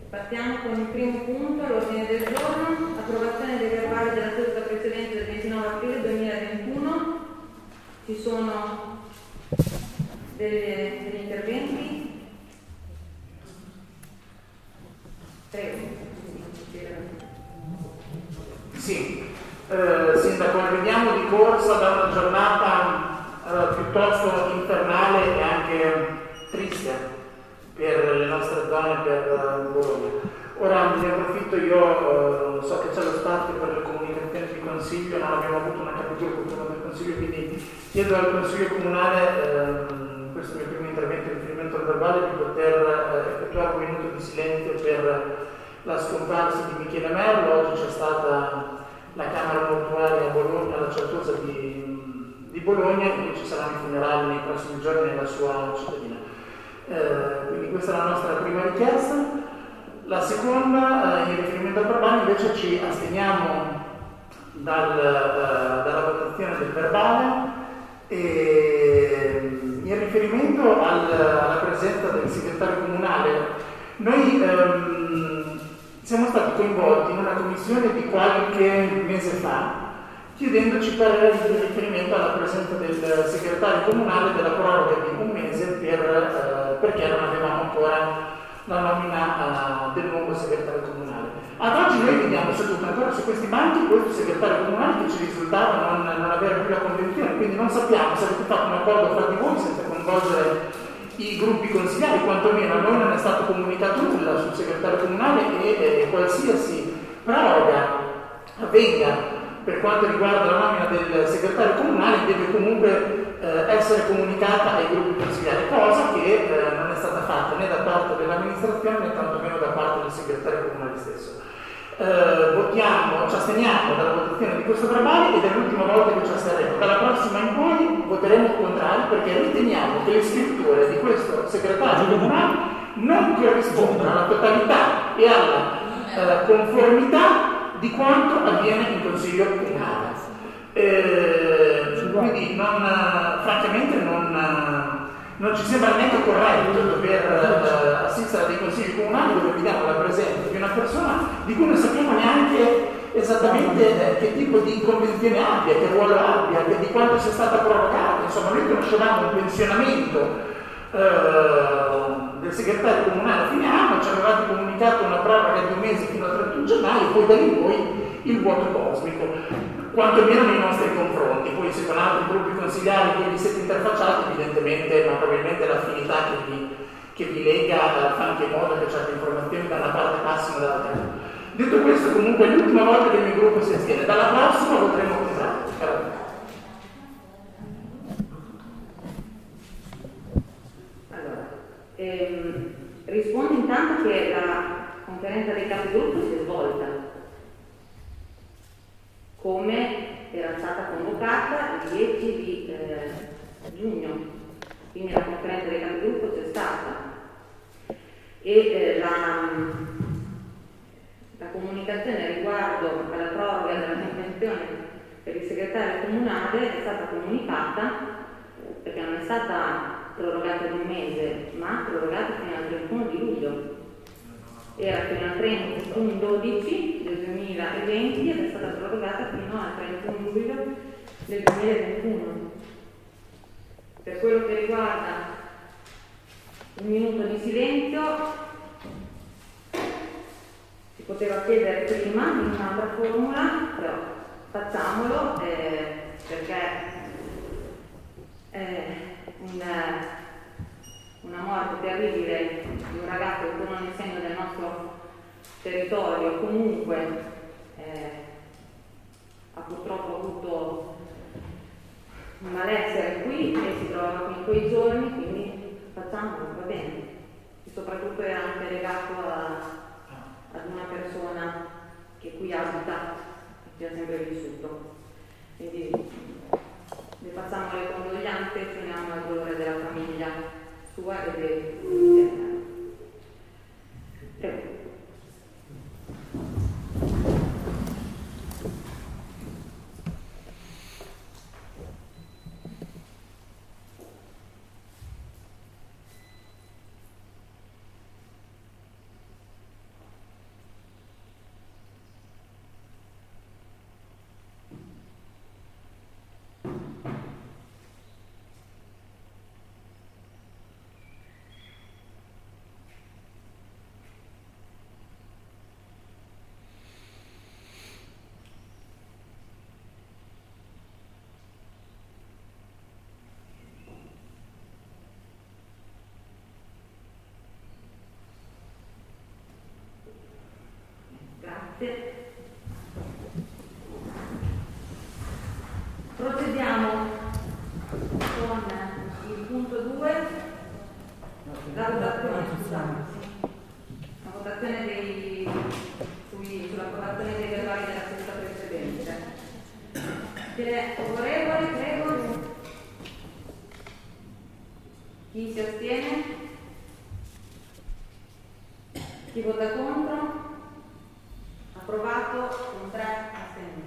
Partiamo con il primo punto, l'ordine del giorno, approvazione dei verbali della seduta precedente del 29 aprile 2021. Ci sono degli interventi? Prego. Sì, Sindaco, arriviamo di corsa da una giornata piuttosto infernale e anche triste per le nostre zone, per Bologna. Ora ne approfitto, io so che c'è lo spazio per le comunicazioni di consiglio, non abbiamo avuto una capogruppo del consiglio, quindi chiedo al consiglio comunale, questo è il mio primo intervento in riferimento al verbale, di poter effettuare un minuto di silenzio per la scomparsa di Michele Merlo. Oggi c'è stata la Camera Mortuaria a Bologna, alla Certosa di Bologna, e quindi ci saranno i funerali nei prossimi giorni nella sua cittadina. Quindi questa è la nostra prima richiesta. La seconda, in riferimento al verbale, invece ci asteniamo dalla votazione del verbale, e in riferimento alla presenza del segretario comunale, noi siamo stati coinvolti in una commissione di qualche mese fa chiedendoci parere di riferimento alla presenza del segretario comunale della proroga di un mese perché non avevamo ancora la nomina del nuovo segretario comunale. Ad oggi noi vediamo seduto ancora su questi banchi questo segretario comunale che ci risultava non avere più la convenzione, quindi non sappiamo se avete fatto un accordo fra di voi senza coinvolgere i gruppi consigliari, quantomeno a noi non è stato comunicato nulla sul segretario comunale, e qualsiasi proroga avvenga per quanto riguarda la nomina del segretario comunale deve comunque essere comunicata ai gruppi consigliari, cosa che non è stata fatta né da parte dell'amministrazione né tantomeno da parte del segretario comunale stesso. Ci asteniamo dalla votazione di questo verbale ed è l'ultima volta che ci asterremo. Dalla prossima in poi voteremo contrario, perché riteniamo che le scritture di questo segretario comunale non corrispondono alla totalità e alla conformità di quanto avviene in Consiglio comunale. Quindi francamente non ci sembra neanche corretto dover assistere a dei consigli comunali dove vediamo la presenza di una persona di cui non sappiamo neanche esattamente che tipo di convenzione abbia, che ruolo abbia, di quanto sia stata prorogata. Insomma, noi conoscevamo un pensionamento del segretario comunale a fine anno, ci avevate comunicato una proroga di un mese fino al 31 gennaio, poi da lì in poi il vuoto cosmico, quantomeno nei nostri confronti. Poi se con altri gruppi consigliari voi vi siete interfacciati, evidentemente, ma probabilmente l'affinità che vi lega fa anche in modo che certe informazioni da una parte passino dall'altra. Detto questo, comunque è l'ultima volta che il mio gruppo si astiene, dalla prossima voteremo contrario. Rispondo intanto che la conferenza dei capigruppo si è svolta come era stata convocata il 10 di giugno, quindi la conferenza dei capigruppo c'è stata, e la comunicazione riguardo alla proroga della convenzione per il segretario comunale è stata comunicata perché non è stata prorogata di un mese, ma prorogata fino al 31 di luglio. Era fino al 31/12 del 2020 ed è stata prorogata fino al 31 luglio del 2021. Per quello che riguarda un minuto di silenzio, si poteva chiedere prima in un'altra formula, però facciamolo perché una morte terribile di un ragazzo che, pur non essendo del nostro territorio, comunque ha purtroppo avuto un malessere qui e si trova qui in quei giorni, quindi facciamolo, va bene. E soprattutto è anche legato ad una persona che qui abita e che ha sempre vissuto. Quindi le facciamo le condoglianze e ci uniamo al dolore della famiglia sua e dei Prego. punto 2, la votazione, la votazione sull'approvazione dei verbali della seduta precedente. Chi è favorevole, prego. Chi si astiene? Chi vota contro? Approvato con 3 astensioni.